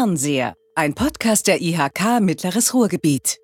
Fernseher, ein Podcast der IHK Mittleres Ruhrgebiet.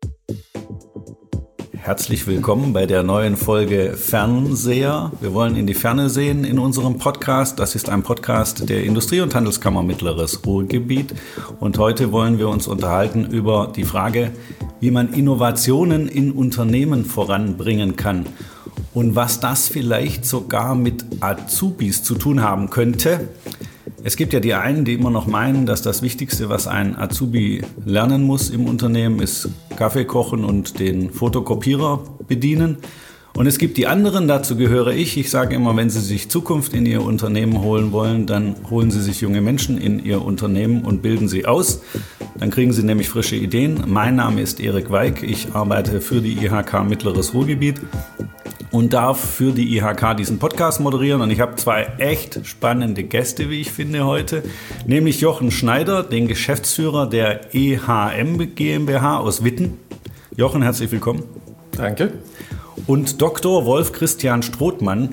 Herzlich willkommen bei der neuen Folge Fernseher. Wir wollen in die Ferne sehen in unserem Podcast. Das ist ein Podcast der Industrie- und Handelskammer Mittleres Ruhrgebiet. Und heute wollen wir uns unterhalten über die Frage, wie man Innovationen in Unternehmen voranbringen kann. Und was das vielleicht sogar mit Azubis zu tun haben könnte. Es gibt ja die einen, die immer noch meinen, dass das Wichtigste, was ein Azubi lernen muss im Unternehmen, ist Kaffee kochen und den Fotokopierer bedienen. Und es gibt die anderen, dazu gehöre ich. Ich sage immer, wenn Sie sich Zukunft in Ihr Unternehmen holen wollen, dann holen Sie sich junge Menschen in Ihr Unternehmen und bilden sie aus. Dann kriegen Sie nämlich frische Ideen. Mein Name ist Erik Weig. Ich arbeite für die IHK Mittleres Ruhrgebiet und darf für die IHK diesen Podcast moderieren. Und ich habe zwei echt spannende Gäste, wie ich finde, heute. Nämlich Jochen Schneider, den Geschäftsführer der EHM GmbH aus Witten. Jochen, herzlich willkommen. Danke. Und Dr. Wolf Christian Strothmann,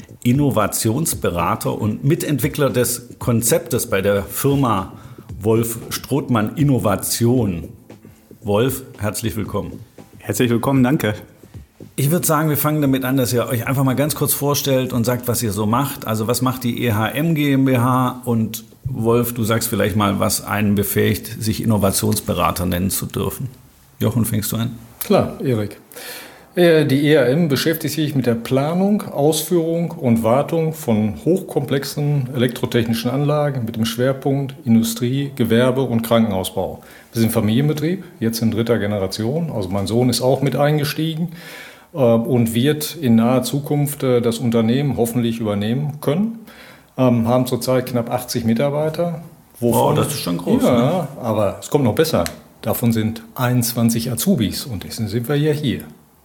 Innovationsberater und Mitentwickler des Konzeptes bei der Firma Wolf Strothmann Innovation. Wolf, herzlich willkommen. Herzlich willkommen, danke. Ich würde sagen, wir fangen damit an, dass ihr euch einfach mal ganz kurz vorstellt und sagt, was ihr so macht. Also was macht die EHM GmbH? Und Wolf, du sagst vielleicht mal, was einen befähigt, sich Innovationsberater nennen zu dürfen. Jochen, fängst du an? Klar, Erik. Die EHM beschäftigt sich mit der Planung, Ausführung und Wartung von hochkomplexen elektrotechnischen Anlagen mit dem Schwerpunkt Industrie, Gewerbe und Krankenhausbau. Wir sind Familienbetrieb, jetzt in 3. Generation. Also mein Sohn ist auch mit eingestiegen und wird in naher Zukunft das Unternehmen hoffentlich übernehmen können. Haben zurzeit knapp 80 Mitarbeiter. Wow, das ist schon groß. Ja, ne? Aber es kommt noch besser. Davon sind 21 Azubis und deswegen sind wir ja hier.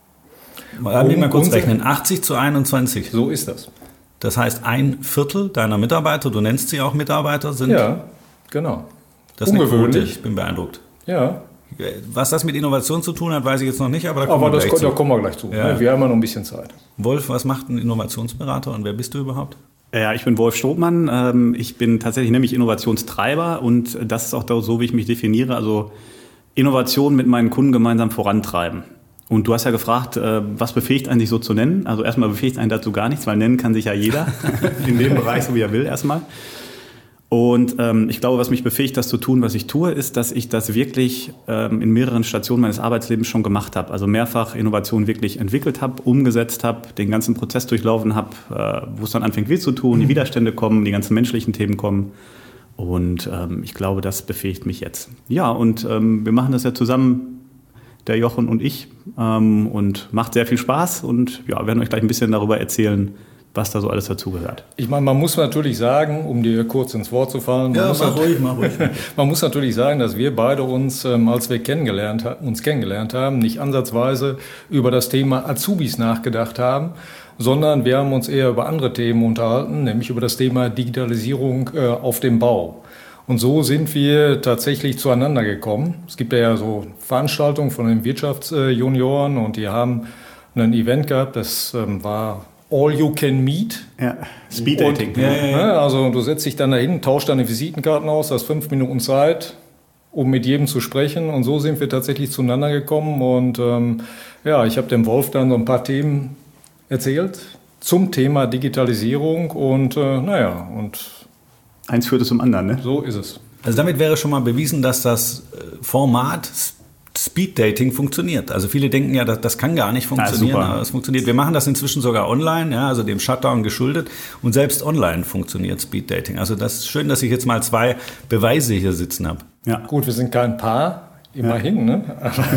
Lass mich mal kurz rechnen. 80 zu 21. So ist das. Das heißt, 1/4 deiner Mitarbeiter, du nennst sie auch Mitarbeiter, sind... Ja, genau. Das ist ungewöhnlich. Ich bin beeindruckt. Ja. Was das mit Innovation zu tun hat, weiß ich jetzt noch nicht, aber da kommen wir gleich zu. Ja. Wir haben ja noch ein bisschen Zeit. Wolf, was macht ein Innovationsberater und wer bist du überhaupt? Ja, ich bin Wolf Strothmann. Ich bin tatsächlich nämlich Innovationstreiber und das ist auch so, wie ich mich definiere. Also Innovation mit meinen Kunden gemeinsam vorantreiben. Und du hast ja gefragt, was befähigt einen, sich so zu nennen? Also erstmal befähigt einen dazu gar nichts, weil nennen kann sich ja jeder in dem Bereich, so wie er will erstmal. Und ich glaube, was mich befähigt, das zu tun, was ich tue, ist, dass ich das wirklich in mehreren Stationen meines Arbeitslebens schon gemacht habe. Also mehrfach Innovation wirklich entwickelt habe, umgesetzt habe, den ganzen Prozess durchlaufen habe, wo es dann anfängt weh zu tun, die Widerstände kommen, die ganzen menschlichen Themen kommen. Und ich glaube, das befähigt mich jetzt. Ja, und wir machen das ja zusammen, der Jochen und ich, und macht sehr viel Spaß. Und ja, werden euch gleich ein bisschen darüber erzählen, was da so alles dazugehört. Ich meine, man muss natürlich sagen, um dir kurz ins Wort zu fallen, mach ruhig. Man muss natürlich sagen, dass wir beide uns, als wir uns kennengelernt haben, nicht ansatzweise über das Thema Azubis nachgedacht haben, sondern wir haben uns eher über andere Themen unterhalten, nämlich über das Thema Digitalisierung auf dem Bau. Und so sind wir tatsächlich zueinander gekommen. Es gibt ja so Veranstaltungen von den Wirtschaftsjunioren und die haben ein Event gehabt, das war All You Can Meet. Ja, Speed Dating. Also du setzt dich dann dahin, tauschst deine Visitenkarten aus, hast 5 Minuten Zeit, um mit jedem zu sprechen. Und so sind wir tatsächlich zueinander gekommen. Und ich habe dem Wolf dann so ein paar Themen erzählt zum Thema Digitalisierung. Und eins führt es zum anderen, ne? So ist es. Also damit wäre schon mal bewiesen, dass das Format Speed Dating funktioniert. Also viele denken ja, das kann gar nicht funktionieren, aber es funktioniert. Wir machen das inzwischen sogar online, ja, also dem Shutdown geschuldet. Und selbst online funktioniert Speed Dating. Also das ist schön, dass ich jetzt mal 2 Beweise hier sitzen habe. Ja. Gut, wir sind kein Paar, immerhin, ne?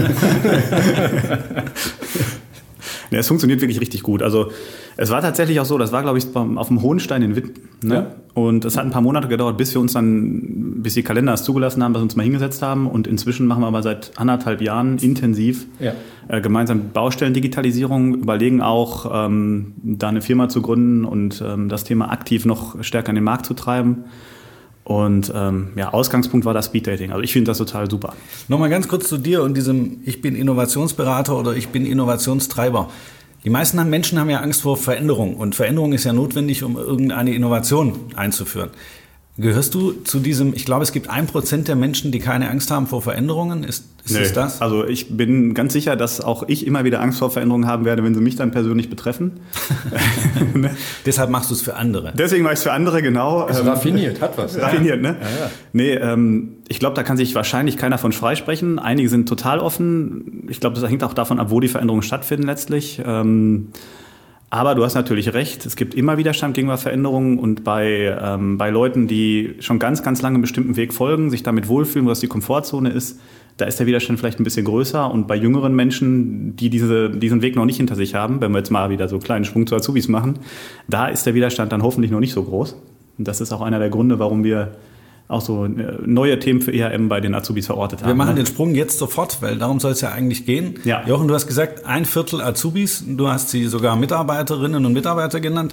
Ja, es funktioniert wirklich richtig gut. Also es war tatsächlich auch so, das war, glaube ich, auf dem Hohenstein in Witten. Ne? Ja. Und es hat ein paar Monate gedauert, bis die Kalender es zugelassen haben, dass wir uns mal hingesetzt haben. Und inzwischen machen wir aber seit 1,5 Jahren intensiv gemeinsam Baustellendigitalisierung, überlegen auch, da eine Firma zu gründen und das Thema aktiv noch stärker in den Markt zu treiben. Und Ausgangspunkt war das Speeddating. Also ich finde das total super. Nochmal ganz kurz zu dir und diesem, ich bin Innovationsberater oder ich bin Innovationstreiber. Die meisten Menschen haben ja Angst vor Veränderung und Veränderung ist ja notwendig, um irgendeine Innovation einzuführen. Gehörst du zu diesem, ich glaube, es gibt 1% der Menschen, die keine Angst haben vor Veränderungen? Ist es das? Also ich bin ganz sicher, dass auch ich immer wieder Angst vor Veränderungen haben werde, wenn sie mich dann persönlich betreffen. Deshalb machst du es für andere. Deswegen mache ich es für andere, genau. Also raffiniert, hat was. Raffiniert, ne? Ja. Nee, ich glaube, da kann sich wahrscheinlich keiner von freisprechen. Einige sind total offen. Ich glaube, das hängt auch davon ab, wo die Veränderungen stattfinden letztlich. Aber du hast natürlich recht, es gibt immer Widerstand gegenüber Veränderungen und bei Leuten, die schon ganz, ganz lange einen bestimmten Weg folgen, sich damit wohlfühlen, wo das die Komfortzone ist, da ist der Widerstand vielleicht ein bisschen größer. Und bei jüngeren Menschen, die diesen Weg noch nicht hinter sich haben, wenn wir jetzt mal wieder so einen kleinen Schwung zu Azubis machen, da ist der Widerstand dann hoffentlich noch nicht so groß. Und das ist auch einer der Gründe, warum wir auch so neue Themen für EHM bei den Azubis verortet haben. Wir machen den Sprung jetzt sofort, weil darum soll es ja eigentlich gehen. Ja. Jochen, du hast gesagt, 1/4 Azubis, du hast sie sogar Mitarbeiterinnen und Mitarbeiter genannt.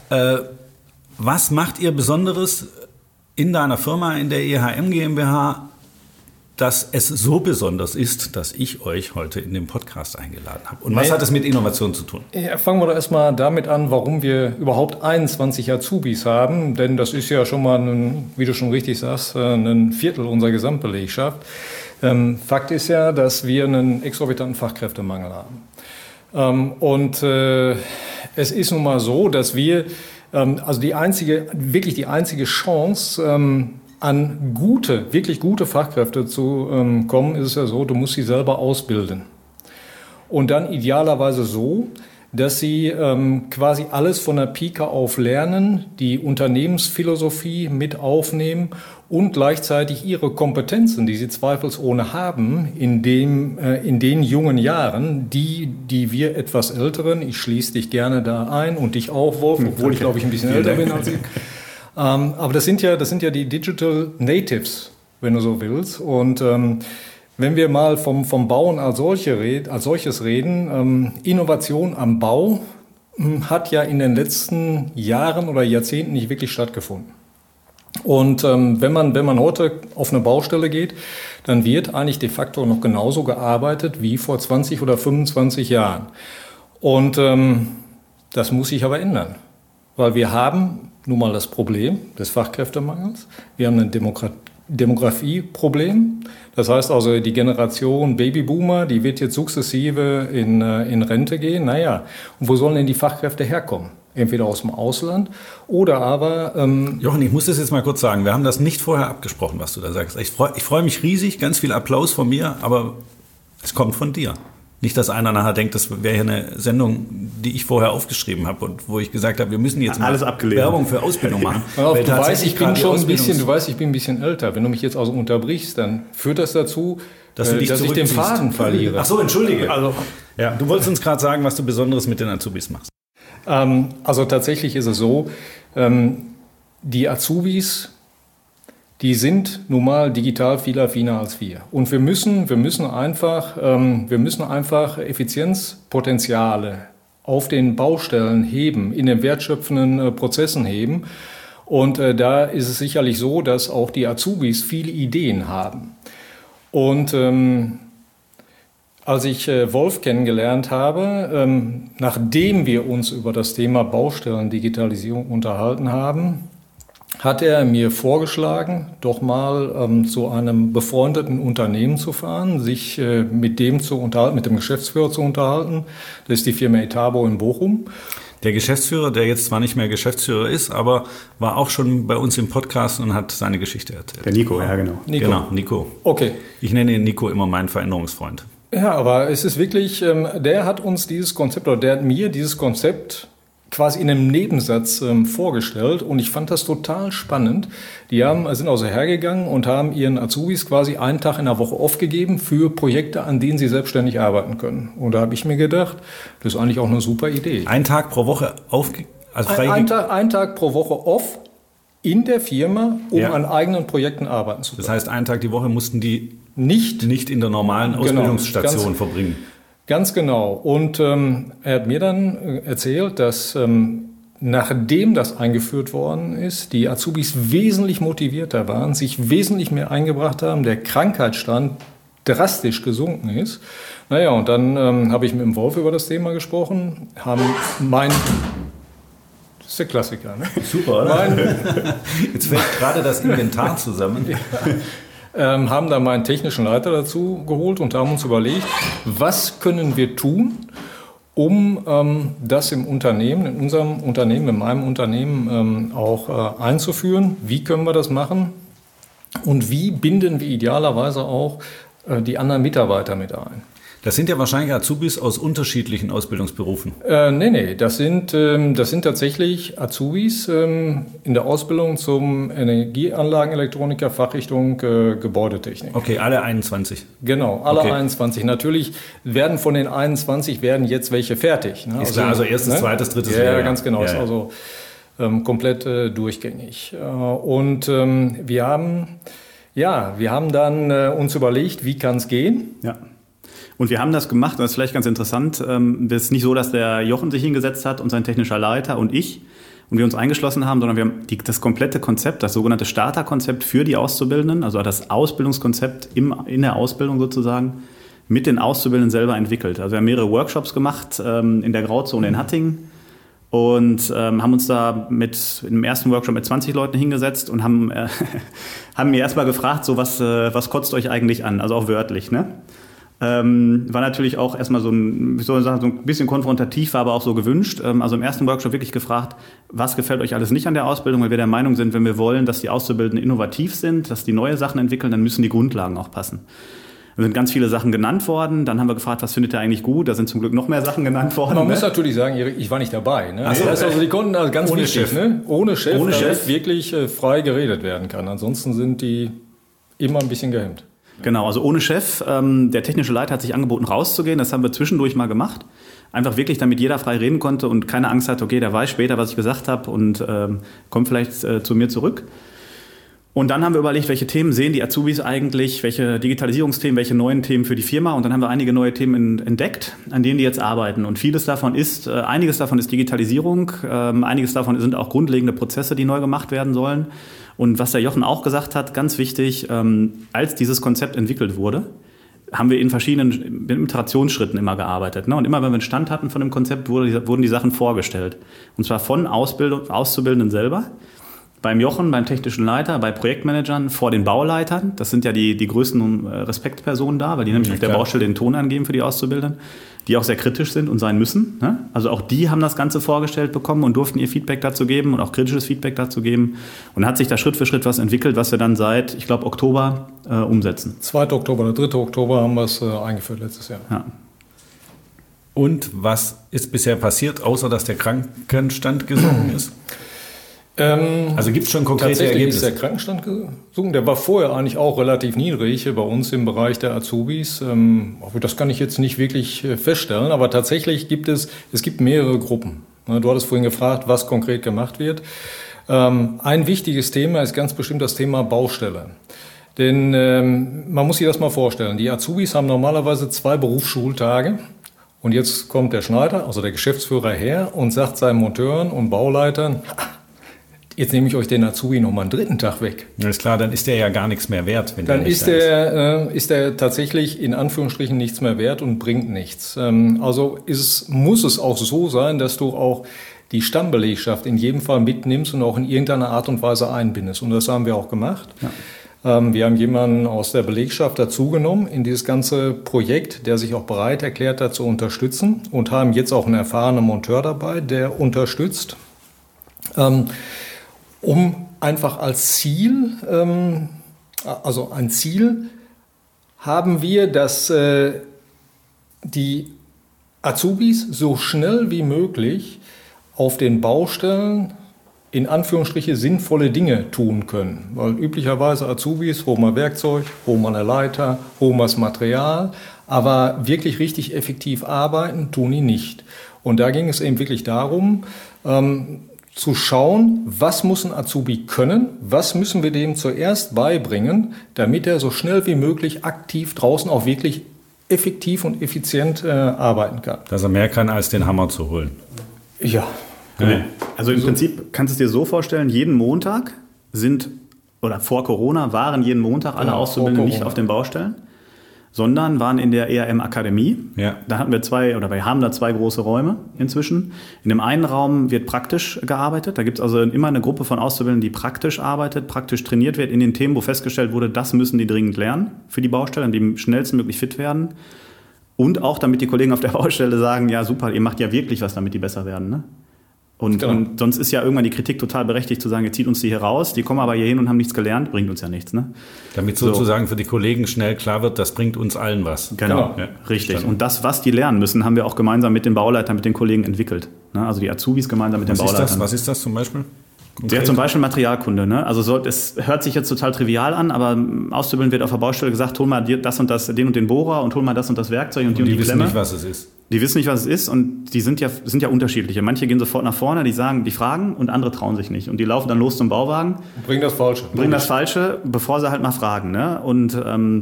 Was macht ihr Besonderes in deiner Firma, in der EHM GmbH, dass es so besonders ist, dass ich euch heute in den Podcast eingeladen habe? Und was hat es mit Innovation zu tun? Ja, fangen wir doch erstmal damit an, warum wir überhaupt 21 Azubis haben. Denn das ist ja schon mal, wie du schon richtig sagst, ein Viertel unserer Gesamtbelegschaft. Fakt ist ja, dass wir einen exorbitanten Fachkräftemangel haben. Es ist nun mal so, dass wir, also die einzige Chance, an wirklich gute Fachkräfte zu kommen, ist es ja so, du musst sie selber ausbilden. Und dann idealerweise so, dass sie quasi alles von der Pike auf lernen, die Unternehmensphilosophie mit aufnehmen und gleichzeitig ihre Kompetenzen, die sie zweifelsohne haben, in den jungen Jahren, die wir etwas Älteren, ich schließe dich gerne da ein und dich auch, Wolf, obwohl ich glaube ich ein bisschen älter bin als ich. Aber das sind ja die Digital Natives, wenn du so willst. Und wenn wir mal vom Bauen als solches reden, Innovation am Bau hat ja in den letzten Jahren oder Jahrzehnten nicht wirklich stattgefunden. Und wenn man heute auf eine Baustelle geht, dann wird eigentlich de facto noch genauso gearbeitet wie vor 20 oder 25 Jahren. Und das muss sich aber ändern, weil wir haben nun mal das Problem des Fachkräftemangels. Wir haben ein Demografieproblem. Das heißt also, die Generation Babyboomer, die wird jetzt sukzessive in Rente gehen. Naja, und wo sollen denn die Fachkräfte herkommen? Entweder aus dem Ausland oder aber... Jochen, ich muss das jetzt mal kurz sagen. Wir haben das nicht vorher abgesprochen, was du da sagst. Ich freu mich riesig, ganz viel Applaus von mir, aber es kommt von dir. Nicht, dass einer nachher denkt, das wäre hier eine Sendung, die ich vorher aufgeschrieben habe und wo ich gesagt habe, wir müssen jetzt mal Werbung für Ausbildung machen. Du weißt, ich bin ein bisschen älter. Wenn du mich jetzt also unterbrichst, dann führt das dazu, dass ich den Faden verliere. Ach so, entschuldige. Also, ja, du wolltest uns gerade sagen, was du Besonderes mit den Azubis machst. Also tatsächlich ist es so, die Azubis, die sind nun mal digital viel affiner als wir. Und wir müssen einfach Effizienzpotenziale auf den Baustellen heben, in den wertschöpfenden Prozessen heben. Und da ist es sicherlich so, dass auch die Azubis viele Ideen haben. Und als ich Wolf kennengelernt habe, nachdem wir uns über das Thema Baustellendigitalisierung unterhalten haben, hat er mir vorgeschlagen, doch mal zu einem befreundeten Unternehmen zu fahren, sich mit dem Geschäftsführer zu unterhalten. Das ist die Firma Etabo in Bochum. Der Geschäftsführer, der jetzt zwar nicht mehr Geschäftsführer ist, aber war auch schon bei uns im Podcast und hat seine Geschichte erzählt. Der Nico, ja genau. Nico. Okay. Ich nenne ihn Nico immer meinen Veränderungsfreund. Ja, aber es ist wirklich, der hat mir dieses Konzept quasi in einem Nebensatz vorgestellt und ich fand das total spannend. Die sind also hergegangen und haben ihren Azubis quasi einen Tag in der Woche aufgegeben für Projekte, an denen sie selbstständig arbeiten können. Und da habe ich mir gedacht, das ist eigentlich auch eine super Idee. Ein Tag pro Woche ein Tag pro Woche off in der Firma, um an eigenen Projekten arbeiten zu können. Das heißt, einen Tag die Woche mussten die nicht in der normalen Ausbildungsstation verbringen. Ganz genau. Und er hat mir dann erzählt, dass nachdem das eingeführt worden ist, die Azubis wesentlich motivierter waren, sich wesentlich mehr eingebracht haben, der Krankheitsstand drastisch gesunken ist. Naja, und dann habe ich mit dem Wolf über das Thema gesprochen, haben Das ist der Klassiker. Ne? Super, oder? Jetzt fällt gerade das Inventar zusammen. Haben da meinen technischen Leiter dazu geholt und haben uns überlegt, was können wir tun, um das im Unternehmen, in unserem Unternehmen, in meinem Unternehmen auch einzuführen. Wie können wir das machen? Und wie binden wir idealerweise auch die anderen Mitarbeiter mit ein? Das sind ja wahrscheinlich Azubis aus unterschiedlichen Ausbildungsberufen. Nee, das sind tatsächlich Azubis in der Ausbildung zum Energieanlagenelektroniker, Fachrichtung Gebäudetechnik. Okay, alle 21. Genau, alle Okay. 21. Natürlich werden von den 21 jetzt welche fertig. Ne? Ist klar, also erstes, zweites, drittes Ja, Lehrjahr. ganz genau. Ja, Ist ja. also komplett durchgängig. Wir haben dann uns überlegt, wie kann es gehen? Ja. Und wir haben das gemacht, und das ist vielleicht ganz interessant. Das ist nicht so, dass der Jochen sich hingesetzt hat und sein technischer Leiter und ich und wir uns eingeschlossen haben, sondern wir haben das komplette Konzept, das sogenannte Starterkonzept für die Auszubildenden, also das Ausbildungskonzept in der Ausbildung sozusagen, mit den Auszubildenden selber entwickelt. Also wir haben mehrere Workshops gemacht in der Grauzone in Hattingen und haben uns da im ersten Workshop mit 20 Leuten hingesetzt und haben mir erstmal gefragt, so was kotzt euch eigentlich an, also auch wörtlich, ne? War natürlich auch erstmal so ein bisschen konfrontativ, war aber auch so gewünscht. Also im ersten Workshop wirklich gefragt, was gefällt euch alles nicht an der Ausbildung, weil wir der Meinung sind, wenn wir wollen, dass die Auszubildenden innovativ sind, dass die neue Sachen entwickeln, dann müssen die Grundlagen auch passen. Da sind ganz viele Sachen genannt worden. Dann haben wir gefragt, was findet ihr eigentlich gut? Da sind zum Glück noch mehr Sachen genannt worden. Man muss natürlich sagen, Erik, ich war nicht dabei. Ne? So. Das heißt also, die konnten ganz Ohne wichtig, Chef. ne? Ohne Chef, Ohne damit Chef. wirklich frei geredet werden kann. Ansonsten sind die immer ein bisschen gehemmt. Genau, also ohne Chef. Der technische Leiter hat sich angeboten, rauszugehen. Das haben wir zwischendurch mal gemacht. Einfach wirklich, damit jeder frei reden konnte und keine Angst hat, okay, der weiß später, was ich gesagt habe und kommt vielleicht zu mir zurück. Und dann haben wir überlegt, welche Themen sehen die Azubis eigentlich, welche Digitalisierungsthemen, welche neuen Themen für die Firma. Und dann haben wir einige neue Themen entdeckt, an denen die jetzt arbeiten. Und einiges davon ist Digitalisierung, einiges davon sind auch grundlegende Prozesse, die neu gemacht werden sollen. Und was der Jochen auch gesagt hat, ganz wichtig, als dieses Konzept entwickelt wurde, haben wir in verschiedenen Iterationsschritten immer gearbeitet. Ne? Und immer, wenn wir einen Stand hatten von dem Konzept, wurden die Sachen vorgestellt. Und zwar von Auszubildenden selber, beim Jochen, beim technischen Leiter, bei Projektmanagern, vor den Bauleitern. Das sind ja die größten Respektpersonen da, weil die nämlich auf der Baustelle den Ton angeben für die Auszubildenden, die auch sehr kritisch sind und sein müssen. Ne? Also auch die haben das Ganze vorgestellt bekommen und durften ihr Feedback dazu geben und auch kritisches Feedback dazu geben. Und hat sich da Schritt für Schritt was entwickelt, was wir dann seit, ich glaube, Oktober umsetzen. 2. Oktober oder 3. Oktober haben wir es eingeführt letztes Jahr. Ja. Und was ist bisher passiert, außer dass der Krankenstand gesunken ist? Also gibt es schon konkrete Tatsächlich Ergebnisse? ist der Krankenstand gesunken. Der war vorher eigentlich auch relativ niedrig bei uns im Bereich der Azubis. Das kann ich jetzt nicht wirklich feststellen, aber tatsächlich gibt es mehrere Gruppen. Du hattest vorhin gefragt, was konkret gemacht wird. Ein wichtiges Thema ist ganz bestimmt das Thema Baustelle. Denn man muss sich das mal vorstellen, die Azubis haben normalerweise 2 Berufsschultage. Und jetzt kommt der Schneider, also der Geschäftsführer her und sagt seinen Monteuren und Bauleitern, jetzt nehme ich euch den Azubi noch mal einen 3. Tag weg. Ja, ist klar, dann ist der ja gar nichts mehr wert. Wenn Dann der nicht ist der tatsächlich in Anführungsstrichen nichts mehr wert und bringt nichts. Also muss es auch so sein, dass du auch die Stammbelegschaft in jedem Fall mitnimmst und auch in irgendeiner Art und Weise einbindest. Und das haben wir auch gemacht. Ja. Wir haben jemanden aus der Belegschaft dazugenommen in dieses ganze Projekt, der sich auch bereit erklärt hat zu unterstützen und haben jetzt auch einen erfahrenen Monteur dabei, der unterstützt. Um einfach als Ziel, also ein Ziel haben wir, dass die Azubis so schnell wie möglich auf den Baustellen in Anführungsstriche sinnvolle Dinge tun können. Weil üblicherweise Azubis holen wir Werkzeug, holen wir eine Leiter, holen wir das Material, aber wirklich richtig effektiv arbeiten tun die nicht. Und da ging es eben wirklich darum, zu schauen, was muss ein Azubi können, was müssen wir dem zuerst beibringen, damit er so schnell wie möglich aktiv draußen auch wirklich effektiv und effizient arbeiten kann. Dass er mehr kann, als den Hammer zu holen. Ja. Genau. Also im Prinzip kannst du es dir so vorstellen, jeden Montag vor Corona waren jeden Montag alle Auszubildenden nicht auf den Baustellen. sondern waren in der ERM-Akademie. Ja. Da hatten wir wir haben da 2 große Räume inzwischen. In dem einen Raum wird praktisch gearbeitet. Da gibt es also immer eine Gruppe von Auszubildenden, die praktisch arbeitet, praktisch trainiert wird in den Themen, wo festgestellt wurde, das müssen die dringend lernen für die Baustelle, an dem schnellstmöglich fit werden. Und auch, damit die Kollegen auf der Baustelle sagen, ja super, ihr macht ja wirklich was, damit die besser werden. Ne? Und sonst ist ja irgendwann die Kritik total berechtigt zu sagen, ihr zieht uns die hier raus, die kommen aber hier hin und haben nichts gelernt, bringt uns ja nichts. Ne? Damit sozusagen für die Kollegen schnell klar wird, das bringt uns allen was. Genau, ja, richtig. Verstanden. Und das, was die lernen müssen, haben wir auch gemeinsam mit den Bauleitern, mit den Kollegen entwickelt. Ne? Also die Azubis gemeinsam mit den Bauleitern. Was ist das zum Beispiel? Ja, zum Beispiel Materialkunde. Ne? Also es hört sich jetzt total trivial an, aber Auszubildend wird auf der Baustelle gesagt, hol mal das und das, den und den Bohrer und hol mal das und das Werkzeug und die Klemme. Die wissen nicht, was es ist. Die wissen nicht, was es ist und die sind ja unterschiedliche. Manche gehen sofort nach vorne, die fragen und andere trauen sich nicht. Und die laufen dann los zum Bauwagen. Bringen das Falsche. Bevor sie halt mal fragen. Ne? Und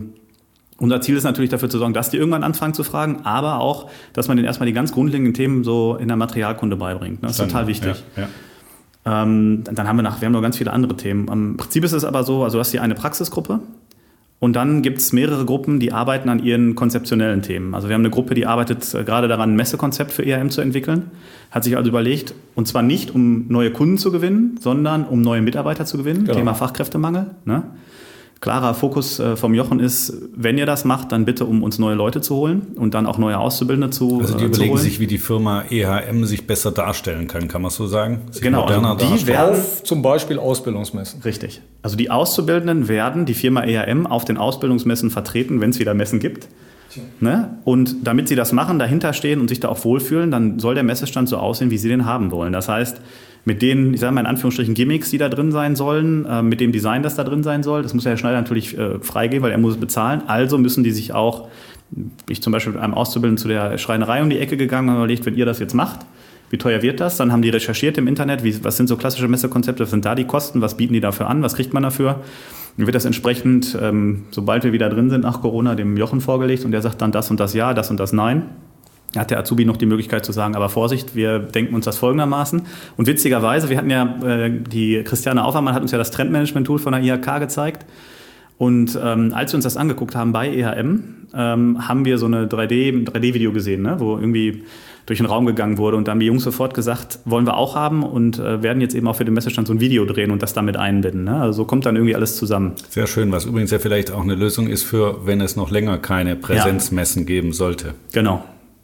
unser Ziel ist natürlich dafür zu sorgen, dass die irgendwann anfangen zu fragen, aber auch, dass man denen erstmal die ganz grundlegenden Themen so in der Materialkunde beibringt. Ne? Das ist total wichtig. Ja. Dann haben wir noch ganz viele andere Themen. Im Prinzip ist es aber so, also du hast hier eine Praxisgruppe. Und dann gibt es mehrere Gruppen, die arbeiten an ihren konzeptionellen Themen. Also wir haben eine Gruppe, die arbeitet gerade daran, ein Messekonzept für ERM zu entwickeln. Hat sich also überlegt, und zwar nicht, um neue Kunden zu gewinnen, sondern um neue Mitarbeiter zu gewinnen. Genau. Thema Fachkräftemangel. Ne? Klarer Fokus vom Jochen ist, wenn ihr das macht, dann bitte, um uns neue Leute zu holen und dann auch neue Auszubildende zu holen. Also die überlegen sich, wie die Firma EHM sich besser darstellen kann man so sagen? Genau, also die werden zum Beispiel Ausbildungsmessen. Richtig. Also die Auszubildenden werden die Firma EHM auf den Ausbildungsmessen vertreten, wenn es wieder Messen gibt. Ne? Und damit sie das machen, dahinter stehen und sich da auch wohlfühlen, dann soll der Messestand so aussehen, wie sie den haben wollen. Das heißt, mit den, ich sage mal in Anführungsstrichen, Gimmicks, die da drin sein sollen, mit dem Design, das da drin sein soll, das muss der Herr Schneider natürlich freigeben, weil er muss es bezahlen. Also müssen die sich auch, ich zum Beispiel mit einem Auszubildenden zu der Schreinerei um die Ecke gegangen und überlegt, wenn ihr das jetzt macht, wie teuer wird das? Dann haben die recherchiert im Internet, was sind so klassische Messekonzepte, was sind da die Kosten, was bieten die dafür an, was kriegt man dafür? Dann wird das entsprechend, sobald wir wieder drin sind nach Corona, dem Jochen vorgelegt und der sagt dann das und das ja, das und das nein. Da hat der Azubi noch die Möglichkeit zu sagen, aber Vorsicht, wir denken uns das folgendermaßen. Und witzigerweise, wir hatten ja, die Christiane Aufermann hat uns ja das Trendmanagement-Tool von der IHK gezeigt. Und als wir uns das angeguckt haben bei EHM, haben wir so eine 3D-Video gesehen, ne, wo irgendwie durch den Raum gegangen wurde. Und da haben die Jungs sofort gesagt, wollen wir auch haben und werden jetzt eben auch für den Messestand so ein Video drehen und das damit einbinden. Ne? Also so kommt dann irgendwie alles zusammen. Sehr schön, was übrigens ja vielleicht auch eine Lösung ist für, wenn es noch länger keine Präsenzmessen geben sollte. Genau.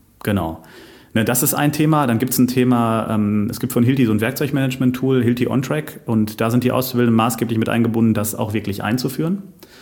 Ne, das ist ein Thema. Dann gibt es ein Thema, es gibt von Hilti so ein Werkzeugmanagement-Tool, Hilti OnTrack. Und da sind die Auszubildenden maßgeblich mit eingebunden, das auch wirklich einzuführen.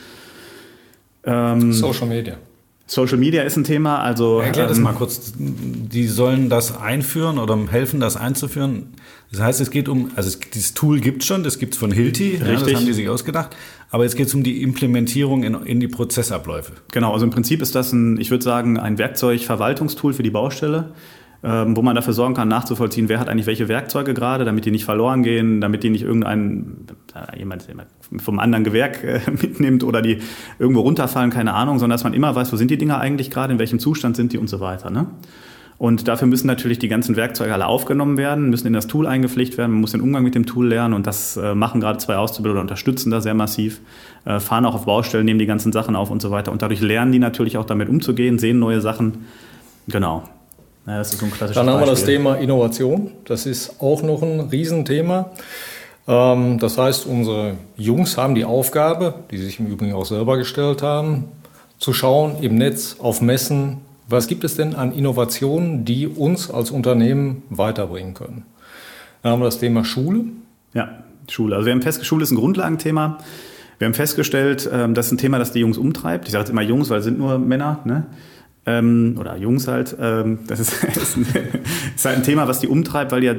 Social Media ist ein Thema. Also, erklär das mal kurz. Die sollen das einführen oder helfen, das einzuführen. Das heißt, es geht dieses Tool gibt es schon, das gibt es von Hilti, ja, das haben die sich ausgedacht. Aber jetzt geht es um die Implementierung in die Prozessabläufe. Genau, also im Prinzip ist das ein Werkzeugverwaltungstool für die Baustelle, wo man dafür sorgen kann, nachzuvollziehen, wer hat eigentlich welche Werkzeuge gerade, damit die nicht verloren gehen, damit die nicht jemand vom anderen Gewerk mitnimmt oder die irgendwo runterfallen, keine Ahnung, sondern dass man immer weiß, wo sind die Dinger eigentlich gerade, in welchem Zustand sind die und so weiter. Ne? Und dafür müssen natürlich die ganzen Werkzeuge alle aufgenommen werden, müssen in das Tool eingepflegt werden, man muss den Umgang mit dem Tool lernen und das machen gerade 2 Auszubildende oder unterstützen da sehr massiv, fahren auch auf Baustellen, nehmen die ganzen Sachen auf und so weiter und dadurch lernen die natürlich auch damit umzugehen, sehen neue Sachen. Genau. Ja, das ist so ein klassisches Dann haben wir das Thema Innovation. Das ist auch noch ein Riesenthema. Das heißt, unsere Jungs haben die Aufgabe, die sie sich im Übrigen auch selber gestellt haben, zu schauen im Netz, auf Messen, was gibt es denn an Innovationen, die uns als Unternehmen weiterbringen können. Dann haben wir das Thema Schule. Ja, Schule. Also wir haben festgestellt, Schule ist ein Grundlagenthema. Wir haben festgestellt, das ist ein Thema, das die Jungs umtreibt. Ich sage jetzt immer Jungs, weil es sind nur Männer, ne? Oder Jungs halt, das ist halt ein Thema, was die umtreibt, weil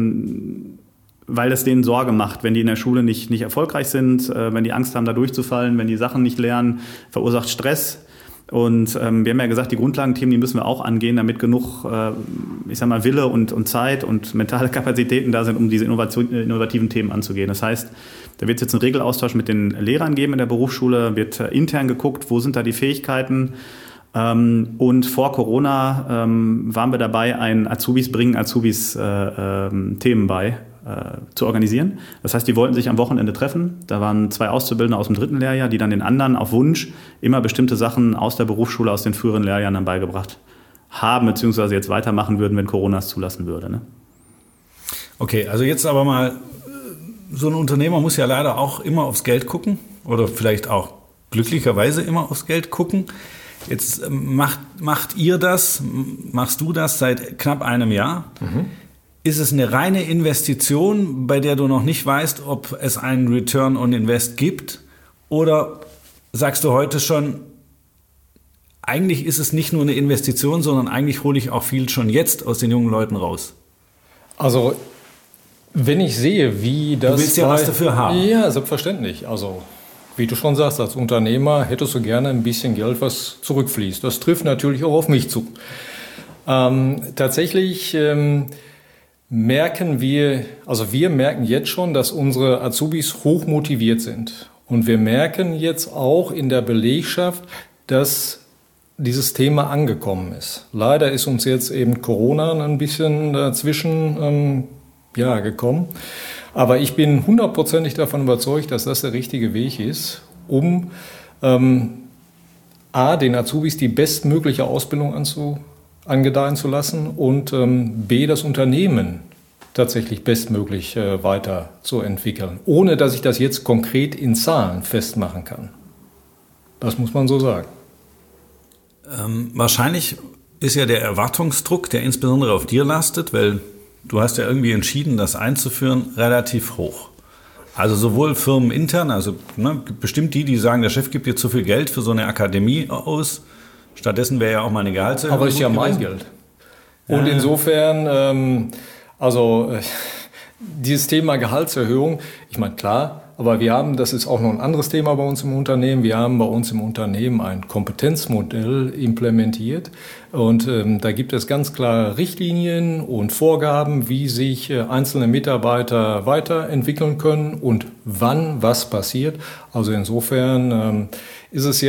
das denen Sorge macht, wenn die in der Schule nicht erfolgreich sind, wenn die Angst haben, da durchzufallen, wenn die Sachen nicht lernen, verursacht Stress. Und wir haben ja gesagt, die Grundlagenthemen, die müssen wir auch angehen, damit genug, Wille und Zeit und mentale Kapazitäten da sind, um diese innovativen Themen anzugehen. Das heißt, da wird es jetzt einen Regelaustausch mit den Lehrern geben in der Berufsschule, wird intern geguckt, wo sind da die Fähigkeiten. Und vor Corona waren wir dabei, ein Themen bei, zu organisieren. Das heißt, die wollten sich am Wochenende treffen. Da waren 2 Auszubildende aus dem 3. Lehrjahr, die dann den anderen auf Wunsch immer bestimmte Sachen aus der Berufsschule, aus den früheren Lehrjahren dann beigebracht haben, beziehungsweise jetzt weitermachen würden, wenn Corona es zulassen würde. Ne? Okay, also jetzt aber mal, so ein Unternehmer muss ja leider auch immer aufs Geld gucken oder vielleicht auch glücklicherweise immer aufs Geld gucken. Jetzt machst du das seit knapp einem Jahr. Mhm. Ist es eine reine Investition, bei der du noch nicht weißt, ob es einen Return on Invest gibt? Oder sagst du heute schon, eigentlich ist es nicht nur eine Investition, sondern eigentlich hole ich auch viel schon jetzt aus den jungen Leuten raus? Also, wenn ich sehe, wie das... Du willst ja was dafür haben. Ja, selbstverständlich. Also, wie du schon sagst, als Unternehmer hättest du gerne ein bisschen Geld, was zurückfließt. Das trifft natürlich auch auf mich zu. Tatsächlich... merken wir merken jetzt schon, dass unsere Azubis hoch motiviert sind. Und wir merken jetzt auch in der Belegschaft, dass dieses Thema angekommen ist. Leider ist uns jetzt eben Corona ein bisschen dazwischen gekommen. Aber ich bin 100% davon überzeugt, dass das der richtige Weg ist, um A, den Azubis die bestmögliche Ausbildung angedeihen zu lassen und B, das Unternehmen tatsächlich bestmöglich weiterzuentwickeln, ohne dass ich das jetzt konkret in Zahlen festmachen kann. Das muss man so sagen. Wahrscheinlich ist ja der Erwartungsdruck, der insbesondere auf dir lastet, weil du hast ja irgendwie entschieden, das einzuführen, relativ hoch. Also sowohl firmenintern, also bestimmt die sagen, der Chef gibt dir zu viel Geld für so eine Akademie aus. Stattdessen wäre ja auch mal eine Gehaltserhöhung. Aber ist ja mein Geld. Und insofern, dieses Thema Gehaltserhöhung, ich meine, klar, aber das ist auch noch ein anderes Thema bei uns im Unternehmen. Wir haben bei uns im Unternehmen ein Kompetenzmodell implementiert. Und da gibt es ganz klare Richtlinien und Vorgaben, wie sich einzelne Mitarbeiter weiterentwickeln können und wann was passiert. Also insofern ist es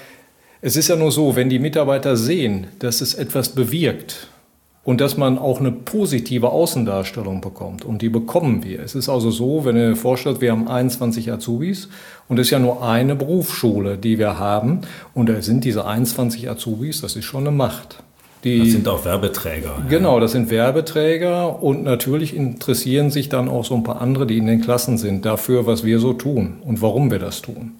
ist ja nur so, wenn die Mitarbeiter sehen, dass es etwas bewirkt und dass man auch eine positive Außendarstellung bekommt. Und die bekommen wir. Es ist also so, wenn ihr euch vorstellt, wir haben 21 Azubis und es ist ja nur eine Berufsschule, die wir haben. Und da sind diese 21 Azubis, das ist schon eine Macht. Das sind auch Werbeträger. Genau, das sind Werbeträger und natürlich interessieren sich dann auch so ein paar andere, die in den Klassen sind, dafür, was wir so tun und warum wir das tun.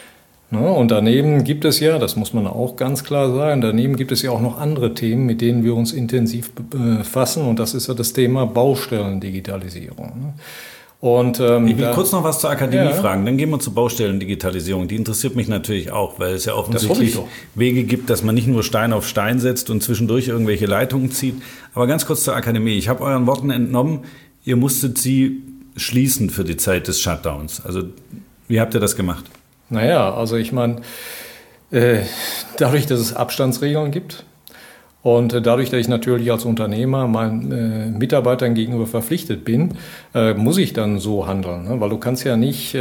Und daneben gibt es ja, das muss man auch ganz klar sagen, daneben gibt es ja auch noch andere Themen, mit denen wir uns intensiv befassen. Und das ist ja das Thema Baustellendigitalisierung. Und, ich will kurz noch was zur Akademie fragen, dann gehen wir zur Baustellendigitalisierung. Die interessiert mich natürlich auch, weil es ja offensichtlich Wege gibt, dass man nicht nur Stein auf Stein setzt und zwischendurch irgendwelche Leitungen zieht. Aber ganz kurz zur Akademie. Ich habe euren Worten entnommen, ihr musstet sie schließen für die Zeit des Shutdowns. Also wie habt ihr das gemacht? Naja, also ich meine, dadurch, dass es Abstandsregeln gibt und dadurch, dass ich natürlich als Unternehmer meinen Mitarbeitern gegenüber verpflichtet bin, muss ich dann so handeln. Ne? Weil du kannst ja nicht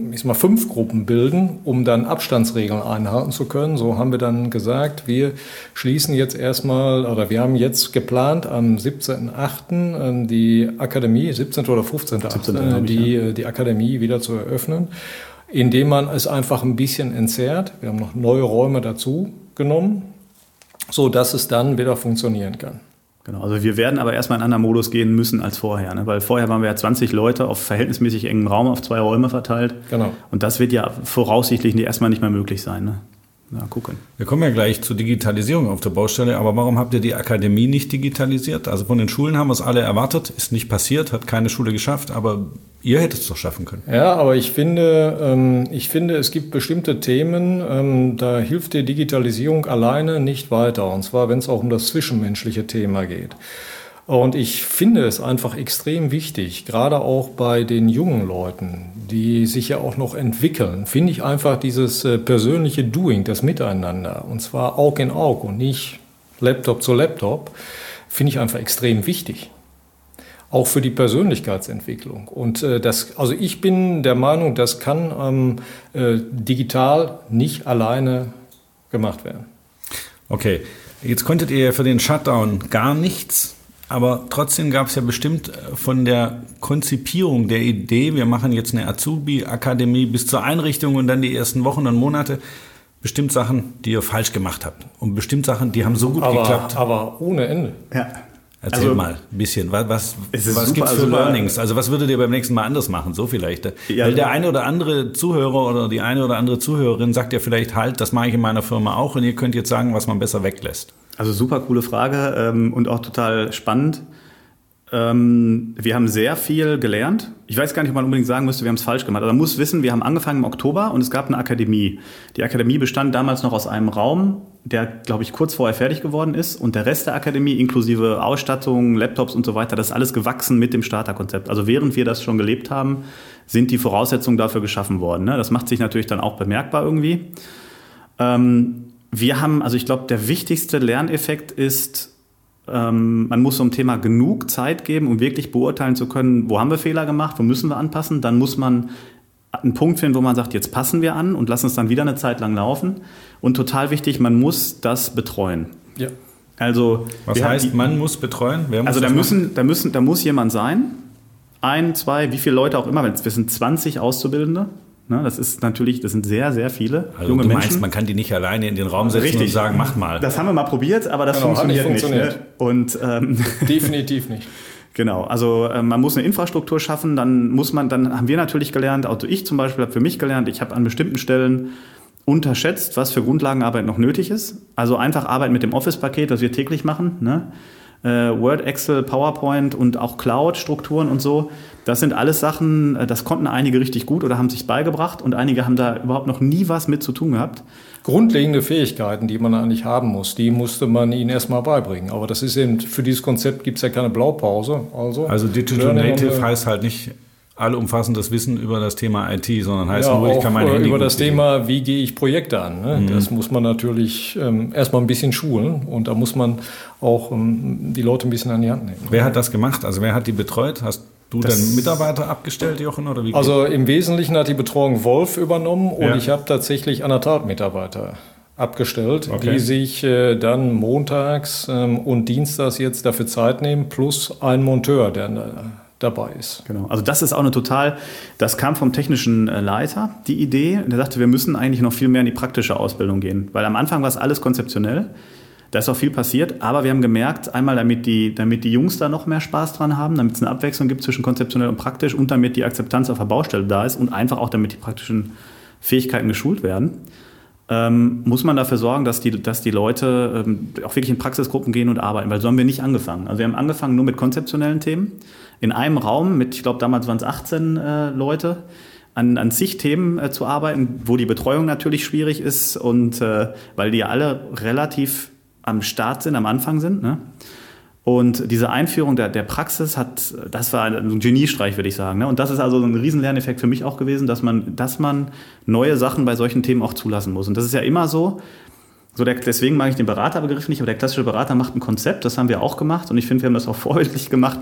5 Gruppen bilden, um dann Abstandsregeln einhalten zu können. So haben wir dann gesagt, wir schließen jetzt erstmal, oder wir haben jetzt geplant, am 17.8. Die Akademie, 17. oder 15.8. Die Akademie wieder zu eröffnen, indem man es einfach ein bisschen entzerrt. Wir haben noch neue Räume dazu genommen, so dass es dann wieder funktionieren kann. Genau, also wir werden aber erstmal in einen anderen Modus gehen müssen als vorher, ne? Weil vorher waren wir ja 20 Leute auf verhältnismäßig engem Raum, auf 2 Räume verteilt. Genau. Und das wird ja voraussichtlich erstmal nicht mehr möglich sein, ne? Ja, gucken. Wir kommen ja gleich zur Digitalisierung auf der Baustelle, aber warum habt ihr die Akademie nicht digitalisiert? Also von den Schulen haben wir es alle erwartet, ist nicht passiert, hat keine Schule geschafft, aber ihr hättet es doch schaffen können. Ja, aber ich finde, es gibt bestimmte Themen, da hilft die Digitalisierung alleine nicht weiter, und zwar, wenn es auch um das zwischenmenschliche Thema geht. Und ich finde es einfach extrem wichtig, gerade auch bei den jungen Leuten, die sich ja auch noch entwickeln, finde ich einfach dieses persönliche Doing, das Miteinander, und zwar Aug in Aug und nicht Laptop zu Laptop, finde ich einfach extrem wichtig. Auch für die Persönlichkeitsentwicklung. Und also ich bin der Meinung, das kann digital nicht alleine gemacht werden. Okay, jetzt konntet ihr für den Shutdown gar nichts. Aber trotzdem gab es ja bestimmt von der Konzipierung der Idee, wir machen jetzt eine Azubi-Akademie bis zur Einrichtung und dann die ersten Wochen und Monate, bestimmt Sachen, die ihr falsch gemacht habt. Und bestimmt Sachen, die haben so gut geklappt. Aber ohne Ende. Ja. Erzähl mal ein bisschen. Was gibt es für Learnings? Also was würdet ihr beim nächsten Mal anders machen? So vielleicht. Ja, weil der eine oder andere Zuhörer oder die eine oder andere Zuhörerin sagt ja vielleicht halt, das mache ich in meiner Firma auch und ihr könnt jetzt sagen, was man besser weglässt. Also super coole Frage und auch total spannend. Wir haben sehr viel gelernt. Ich weiß gar nicht, ob man unbedingt sagen müsste, wir haben es falsch gemacht. Aber man muss wissen, wir haben angefangen im Oktober und es gab eine Akademie. Die Akademie bestand damals noch aus einem Raum, der, glaube ich, kurz vorher fertig geworden ist. Und der Rest der Akademie, inklusive Ausstattung, Laptops und so weiter, das ist alles gewachsen mit dem Starterkonzept. Also während wir das schon gelebt haben, sind die Voraussetzungen dafür geschaffen worden. Das macht sich natürlich dann auch bemerkbar irgendwie. Wir haben, also ich glaube, der wichtigste Lerneffekt ist, man muss so einem Thema genug Zeit geben, um wirklich beurteilen zu können, wo haben wir Fehler gemacht, wo müssen wir anpassen. Dann muss man einen Punkt finden, wo man sagt, jetzt passen wir an und lassen es dann wieder eine Zeit lang laufen. Und total wichtig, man muss das betreuen. Ja. Also, was heißt, man muss betreuen? Wer muss da muss jemand sein, 1, 2, wie viele Leute auch immer, wir sind 20 Auszubildende. Das sind sehr, sehr viele junge Menschen. Meinst, man kann die nicht alleine in den Raum setzen und sagen, mach mal. Das haben wir mal probiert, aber das funktioniert nicht. Und, definitiv nicht. Genau, also man muss eine Infrastruktur schaffen, dann haben wir natürlich gelernt, also ich zum Beispiel habe für mich gelernt, ich habe an bestimmten Stellen unterschätzt, was für Grundlagenarbeit noch nötig ist. Also einfach Arbeit mit dem Office-Paket, das wir täglich machen, Word, Excel, PowerPoint und auch Cloud-Strukturen und so. Das sind alles Sachen, das konnten einige richtig gut oder haben sich beigebracht und einige haben da überhaupt noch nie was mit zu tun gehabt. Grundlegende Fähigkeiten, die man eigentlich haben muss, die musste man ihnen erstmal beibringen. Aber das ist eben, für dieses Konzept gibt es ja keine Blaupause. Also Digital Native heißt halt nicht allumfassendes Wissen über das Thema IT, sondern heißt nur, ich kann mein Handy über das Thema, wie gehe ich Projekte an. Das muss man natürlich erstmal ein bisschen schulen und da muss man auch die Leute ein bisschen an die Hand nehmen. Wer hat das gemacht? Also wer hat die betreut? Hast du dann Mitarbeiter abgestellt, Jochen? Oder wie? Also im Wesentlichen hat die Betreuung Wolf übernommen und ich habe tatsächlich 1,5 Mitarbeiter abgestellt, die sich dann montags und dienstags jetzt dafür Zeit nehmen, plus ein Monteur, der dabei ist. Genau. Also das ist auch das kam vom technischen Leiter, die Idee. Der sagte, wir müssen eigentlich noch viel mehr in die praktische Ausbildung gehen, weil am Anfang war es alles konzeptionell. Da ist auch viel passiert, aber wir haben gemerkt, einmal damit die Jungs da noch mehr Spaß dran haben, damit es eine Abwechslung gibt zwischen konzeptionell und praktisch und damit die Akzeptanz auf der Baustelle da ist und einfach auch damit die praktischen Fähigkeiten geschult werden, muss man dafür sorgen, dass die Leute auch wirklich in Praxisgruppen gehen und arbeiten, weil so haben wir nicht angefangen. Also wir haben angefangen nur mit konzeptionellen Themen, in einem Raum mit, ich glaube damals waren es 18 Leute, an zig Themen zu arbeiten, wo die Betreuung natürlich schwierig ist und weil die ja alle relativ am Start sind, am Anfang sind. Und diese Einführung der Praxis das war ein Geniestreich, würde ich sagen. Und das ist also ein riesen Lerneffekt für mich auch gewesen, dass man neue Sachen bei solchen Themen auch zulassen muss. Und das ist ja immer so deswegen mag ich den Beraterbegriff nicht, aber der klassische Berater macht ein Konzept, das haben wir auch gemacht. Und ich finde, wir haben das auch vorbildlich gemacht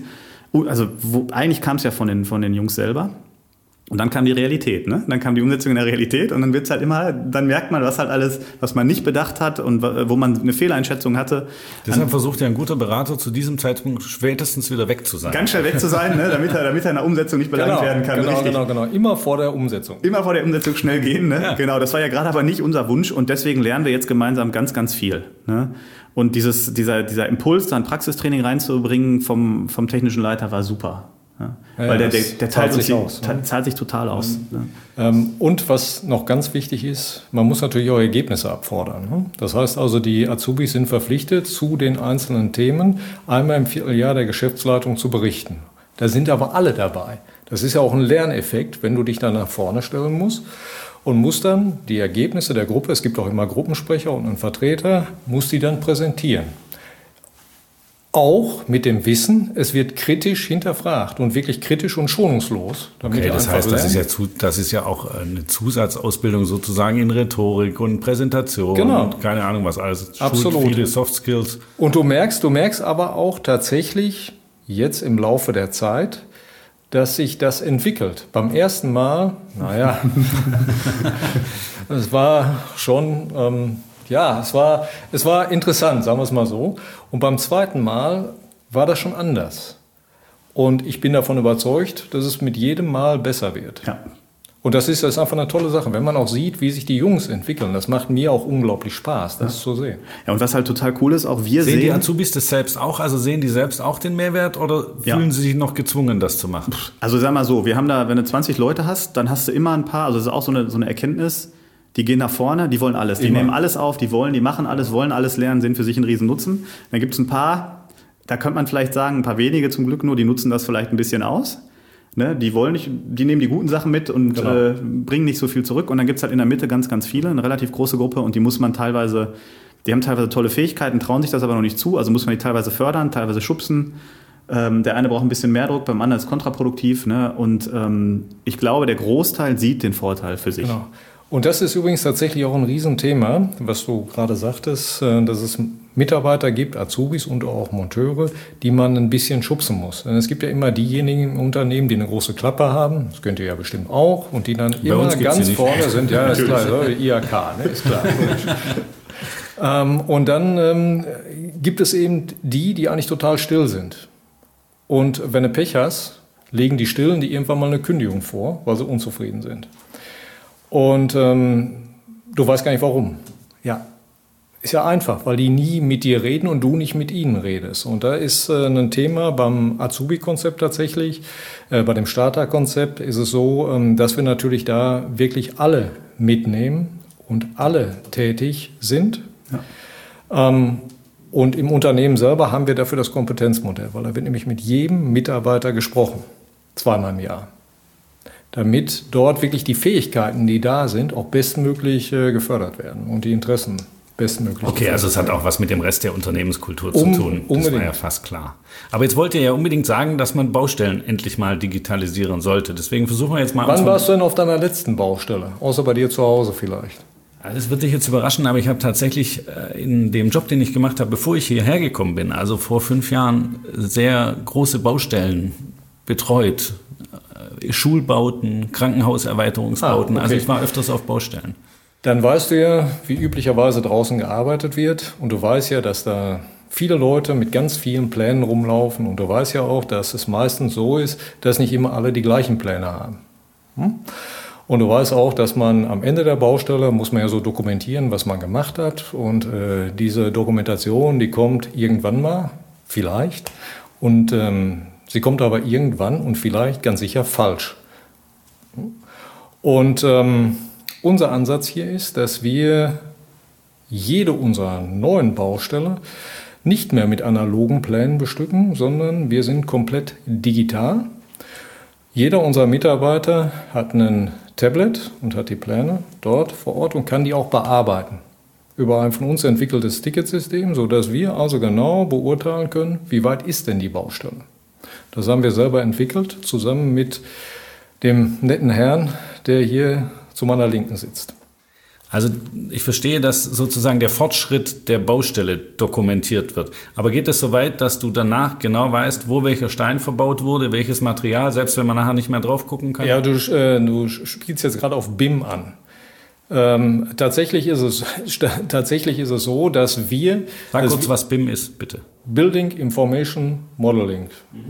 eigentlich kam es ja von den Jungs selber. Und dann kam die Realität, Dann kam die Umsetzung in der Realität und dann wird's halt dann merkt man, was halt alles, was man nicht bedacht hat und wo man eine Fehleinschätzung hatte. Deshalb versucht ja ein guter Berater zu diesem Zeitpunkt spätestens wieder weg zu sein. Ganz schnell weg zu sein, damit er in der Umsetzung nicht belangt werden kann. Genau. Immer vor der Umsetzung. Immer vor der Umsetzung schnell gehen, Ja. Genau, das war ja gerade aber nicht unser Wunsch und deswegen lernen wir jetzt gemeinsam ganz, ganz viel, Und dieser Impuls, da ein Praxistraining reinzubringen vom technischen Leiter war super. Ja. Weil der zahlt sich total aus. Und was noch ganz wichtig ist, man muss natürlich auch Ergebnisse abfordern. Das heißt also, die Azubis sind verpflichtet, zu den einzelnen Themen einmal im Vierteljahr der Geschäftsleitung zu berichten. Da sind aber alle dabei. Das ist ja auch ein Lerneffekt, wenn du dich dann nach vorne stellen musst und musst dann die Ergebnisse der Gruppe, es gibt auch immer Gruppensprecher und einen Vertreter, musst die dann präsentieren. Auch mit dem Wissen, es wird kritisch hinterfragt und wirklich kritisch und schonungslos. Okay, das heißt, das ist ja auch eine Zusatzausbildung sozusagen in Rhetorik und Präsentation und keine Ahnung was alles. Absolut. Viele Soft Skills. Und du merkst aber auch tatsächlich jetzt im Laufe der Zeit, dass sich das entwickelt. Beim ersten Mal, es war schon... es war interessant, sagen wir es mal so. Und beim zweiten Mal war das schon anders. Und ich bin davon überzeugt, dass es mit jedem Mal besser wird. Ja. Und das ist einfach eine tolle Sache. Wenn man auch sieht, wie sich die Jungs entwickeln, das macht mir auch unglaublich Spaß, das zu sehen. Ja, und was halt total cool ist, auch wir sehen die Azubis das selbst auch? Also sehen die selbst auch den Mehrwert oder fühlen sie sich noch gezwungen, das zu machen? Also sag mal so, wir haben da, wenn du 20 Leute hast, dann hast du immer ein paar, also das ist auch so eine Erkenntnis, die gehen nach vorne, die wollen alles. Die nehmen alles auf, die machen alles, wollen alles lernen, sind für sich ein Riesennutzen. Dann gibt es ein paar, da könnte man vielleicht sagen, ein paar wenige zum Glück nur, die nutzen das vielleicht ein bisschen aus. Ne, die wollen nicht, die nehmen die guten Sachen mit und bringen nicht so viel zurück. Und dann gibt es halt in der Mitte ganz, ganz viele, eine relativ große Gruppe und die haben teilweise tolle Fähigkeiten, trauen sich das aber noch nicht zu. Also muss man die teilweise fördern, teilweise schubsen. Der eine braucht ein bisschen mehr Druck, beim anderen ist kontraproduktiv. Ne? Und ich glaube, der Großteil sieht den Vorteil für sich. Genau. Und das ist übrigens tatsächlich auch ein Riesenthema, was du gerade sagtest, dass es Mitarbeiter gibt, Azubis und auch Monteure, die man ein bisschen schubsen muss. Denn es gibt ja immer diejenigen im Unternehmen, die eine große Klappe haben, das könnt ihr ja bestimmt auch, und die dann immer ganz vorne sind. Ja, ist klar, IHK, ne? Ist klar. Und dann gibt es eben die eigentlich total still sind. Und wenn du Pech hast, legen die Stillen die irgendwann mal eine Kündigung vor, weil sie unzufrieden sind. Und du weißt gar nicht, warum. Ja, ist ja einfach, weil die nie mit dir reden und du nicht mit ihnen redest. Und da ist ein Thema beim Azubi-Konzept tatsächlich. Bei dem Starter-Konzept ist es so, dass wir natürlich da wirklich alle mitnehmen und alle tätig sind. Ja. Und im Unternehmen selber haben wir dafür das Kompetenzmodell, weil da wird nämlich mit jedem Mitarbeiter gesprochen, 2-mal im Jahr. Damit dort wirklich die Fähigkeiten, die da sind, auch bestmöglich gefördert werden und die Interessen bestmöglich. Okay, also es hat auch was mit dem Rest der Unternehmenskultur zu tun. Das war ja fast klar. Aber jetzt wollt ihr ja unbedingt sagen, dass man Baustellen endlich mal digitalisieren sollte. Deswegen versuchen wir jetzt mal... Wann warst du denn auf deiner letzten Baustelle? Außer bei dir zu Hause vielleicht? Das wird dich jetzt überraschen, aber ich habe tatsächlich in dem Job, den ich gemacht habe, bevor ich hierher gekommen bin, also vor 5 Jahren, sehr große Baustellen betreut. Schulbauten, Krankenhauserweiterungsbauten. Okay. Also ich war öfters auf Baustellen. Dann weißt du ja, wie üblicherweise draußen gearbeitet wird. Und du weißt ja, dass da viele Leute mit ganz vielen Plänen rumlaufen. Und du weißt ja auch, dass es meistens so ist, dass nicht immer alle die gleichen Pläne haben. Und du weißt auch, dass man am Ende der Baustelle muss man ja so dokumentieren, was man gemacht hat. Und diese Dokumentation, die kommt irgendwann mal, vielleicht. Und sie kommt aber irgendwann und vielleicht ganz sicher falsch. Und unser Ansatz hier ist, dass wir jede unserer neuen Baustelle nicht mehr mit analogen Plänen bestücken, sondern wir sind komplett digital. Jeder unserer Mitarbeiter hat ein Tablet und hat die Pläne dort vor Ort und kann die auch bearbeiten. Über ein von uns entwickeltes Ticketsystem, sodass wir also genau beurteilen können, wie weit ist denn die Baustelle. Das haben wir selber entwickelt, zusammen mit dem netten Herrn, der hier zu meiner Linken sitzt. Also ich verstehe, dass sozusagen der Fortschritt der Baustelle dokumentiert wird. Aber geht es so weit, dass du danach genau weißt, wo welcher Stein verbaut wurde, welches Material, selbst wenn man nachher nicht mehr drauf gucken kann? Ja, du spielst jetzt gerade auf BIM an. Tatsächlich ist es so, dass wir... Sag kurz, was BIM ist, bitte. Building Information Modeling.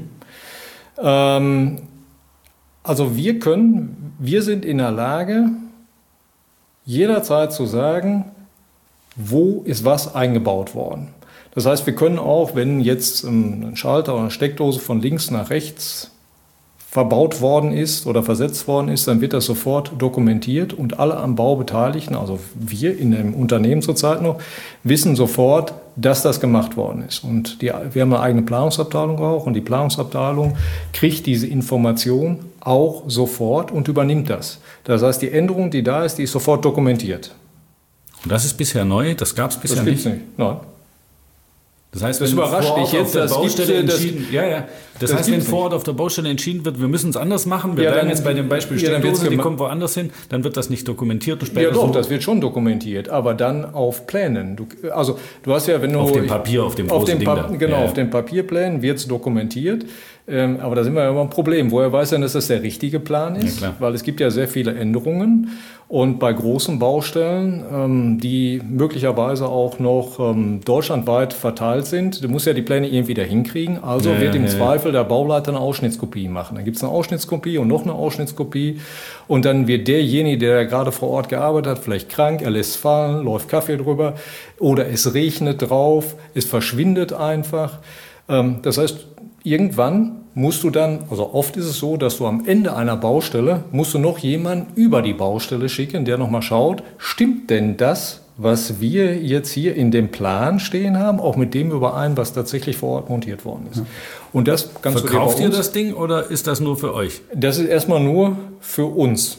Also wir sind in der Lage, jederzeit zu sagen, wo ist was eingebaut worden. Das heißt, wir können auch, wenn jetzt ein Schalter oder eine Steckdose von links nach rechts verbaut worden ist oder versetzt worden ist, dann wird das sofort dokumentiert und alle am Bau Beteiligten, also wir in dem Unternehmen zurzeit noch, wissen sofort, dass das gemacht worden ist. Und wir haben eine eigene Planungsabteilung auch und die Planungsabteilung kriegt diese Information auch sofort und übernimmt das. Das heißt, die Änderung, die da ist, die ist sofort dokumentiert. Und das ist bisher neu? Das gab es bisher nicht? Nein. Das heißt, das überrascht dich jetzt, das Baustelle entschieden. Ja. Das heißt, wenn vor Ort auf der Baustelle entschieden wird, wir müssen es anders machen, wir bleiben jetzt bei dem Beispiel Steckdose, die kommt woanders hin, dann wird das nicht dokumentiert. Ja doch, das wird schon dokumentiert, aber dann auf Plänen. Du hast ja, wenn du... Auf dem Papier, auf dem großen Ding da. Genau, auf den Papierplänen wird es dokumentiert. Aber da sind wir ja immer ein Problem. Woher weiß denn, dass das der richtige Plan ist? Ja, weil es gibt ja sehr viele Änderungen. Und bei großen Baustellen, die möglicherweise auch noch deutschlandweit verteilt sind, du musst ja die Pläne irgendwie da hinkriegen. Also wird im Zweifel der Bauleiter eine Ausschnittskopie machen. Dann gibt es eine Ausschnittskopie und noch eine Ausschnittskopie. Und dann wird derjenige, der gerade vor Ort gearbeitet hat, vielleicht krank, er lässt fallen, läuft Kaffee drüber oder es regnet drauf, es verschwindet einfach. Das heißt, irgendwann musst du dann, also oft ist es so, dass du am Ende einer Baustelle, musst du noch jemanden über die Baustelle schicken, der nochmal schaut, stimmt denn das, was wir jetzt hier in dem Plan stehen haben, auch mit dem überein, was tatsächlich vor Ort montiert worden ist. Und das kannst du Verkauft ihr das Ding oder ist das nur für euch? Das ist erstmal nur für uns.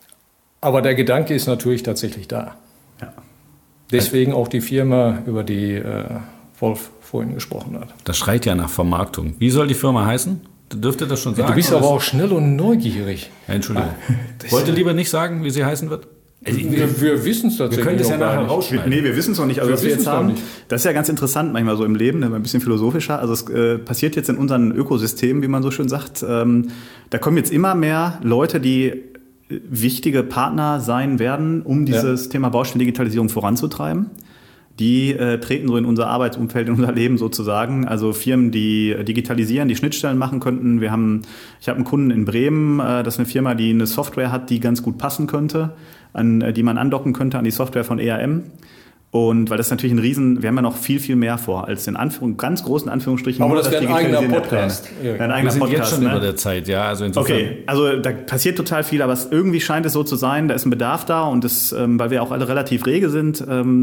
Aber der Gedanke ist natürlich tatsächlich da. Ja. Deswegen auch die Firma, über die Wolf vorhin gesprochen hat. Das schreit ja nach Vermarktung. Wie soll die Firma heißen? Dürft ihr das schon sagen? Du bist aber auch schnell und neugierig. Ja, Entschuldigung. Wollt ihr lieber nicht sagen, wie sie heißen wird? Wir wissen es tatsächlich. Wir können das ja nachher rausschneiden. Nee, wir wissen es noch nicht. Also was wir jetzt haben, das ist ja ganz interessant manchmal so im Leben, ein bisschen philosophischer. Also es passiert jetzt in unseren Ökosystemen, wie man so schön sagt. Da kommen jetzt immer mehr Leute, die wichtige Partner sein werden, um dieses Thema Baustellendigitalisierung voranzutreiben. Die treten so in unser Arbeitsumfeld, in unser Leben sozusagen. Also Firmen, die digitalisieren, die Schnittstellen machen könnten. Ich habe einen Kunden in Bremen, das ist eine Firma, die eine Software hat, die ganz gut passen könnte, an die man andocken könnte an die Software von EAM. Und weil das natürlich wir haben ja noch viel, viel mehr vor, als in ganz großen Anführungsstrichen. Aber das wäre ein eigener Podcast. Wir sind jetzt schon über der Zeit, ja. Also insofern. Okay, also da passiert total viel, aber irgendwie scheint es so zu sein, da ist ein Bedarf da und das, weil wir auch alle relativ rege sind,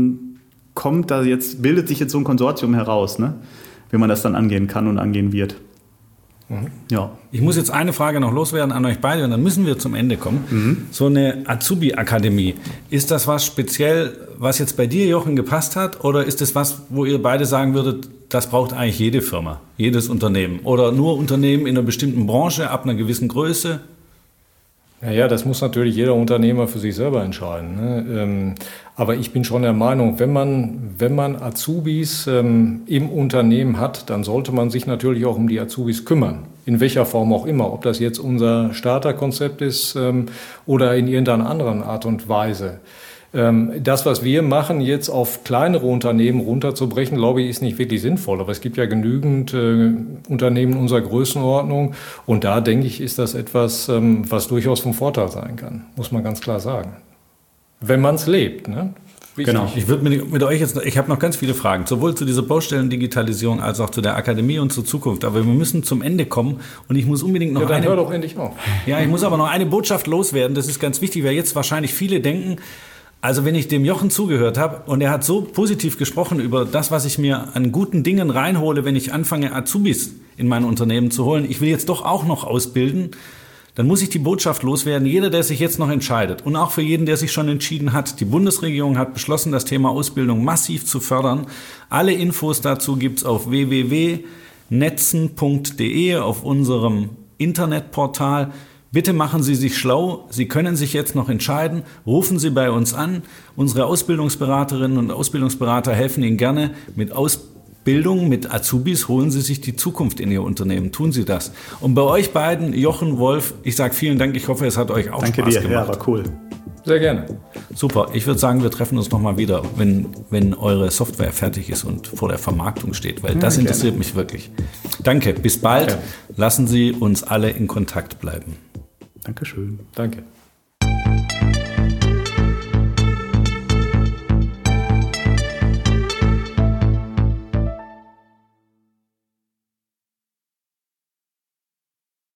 bildet sich jetzt so ein Konsortium heraus, ne? Wie man das dann angehen kann und angehen wird. Mhm. Ja. Ich muss jetzt eine Frage noch loswerden an euch beide und dann müssen wir zum Ende kommen. Mhm. So eine Azubi-Akademie, ist das was speziell, was jetzt bei dir, Jochen, gepasst hat? Oder ist das was, wo ihr beide sagen würdet, das braucht eigentlich jede Firma, jedes Unternehmen? Oder nur Unternehmen in einer bestimmten Branche ab einer gewissen Größe? Ja, das muss natürlich jeder Unternehmer für sich selber entscheiden, ne? Aber ich bin schon der Meinung, wenn man Azubis im Unternehmen hat, dann sollte man sich natürlich auch um die Azubis kümmern. In welcher Form auch immer. Ob das jetzt unser Starterkonzept ist oder in irgendeiner anderen Art und Weise. Das, was wir machen, jetzt auf kleinere Unternehmen runterzubrechen, glaube ich, ist nicht wirklich sinnvoll. Aber es gibt ja genügend Unternehmen unserer Größenordnung. Und da, denke ich, ist das etwas, was durchaus vom Vorteil sein kann. Muss man ganz klar sagen. Wenn man es lebt, ne? Wichtig. Genau. Ich würde mit euch ich habe noch ganz viele Fragen, sowohl zu dieser Baustellendigitalisierung als auch zu der Akademie und zur Zukunft. Aber wir müssen zum Ende kommen und ich muss unbedingt noch hör doch endlich auf. Ja, ich muss aber noch eine Botschaft loswerden. Das ist ganz wichtig, weil jetzt wahrscheinlich viele denken, also wenn ich dem Jochen zugehört habe und er hat so positiv gesprochen über das, was ich mir an guten Dingen reinhole, wenn ich anfange, Azubis in mein Unternehmen zu holen, ich will jetzt doch auch noch ausbilden, dann muss ich die Botschaft loswerden, jeder, der sich jetzt noch entscheidet und auch für jeden, der sich schon entschieden hat, die Bundesregierung hat beschlossen, das Thema Ausbildung massiv zu fördern. Alle Infos dazu gibt's auf www.netzen.de auf unserem Internetportal. Bitte machen Sie sich schlau. Sie können sich jetzt noch entscheiden. Rufen Sie bei uns an. Unsere Ausbildungsberaterinnen und Ausbildungsberater helfen Ihnen gerne mit Ausbildung, mit Azubis. Holen Sie sich die Zukunft in Ihr Unternehmen. Tun Sie das. Und bei euch beiden, Jochen, Wolf, ich sage vielen Dank. Ich hoffe, es hat euch auch Spaß gemacht. Danke dir, ja, war cool. Sehr gerne. Super. Ich würde sagen, wir treffen uns nochmal wieder, wenn eure Software fertig ist und vor der Vermarktung steht, weil das interessiert mich wirklich. Danke. Bis bald. Danke. Lassen Sie uns alle in Kontakt bleiben. Dankeschön. Danke.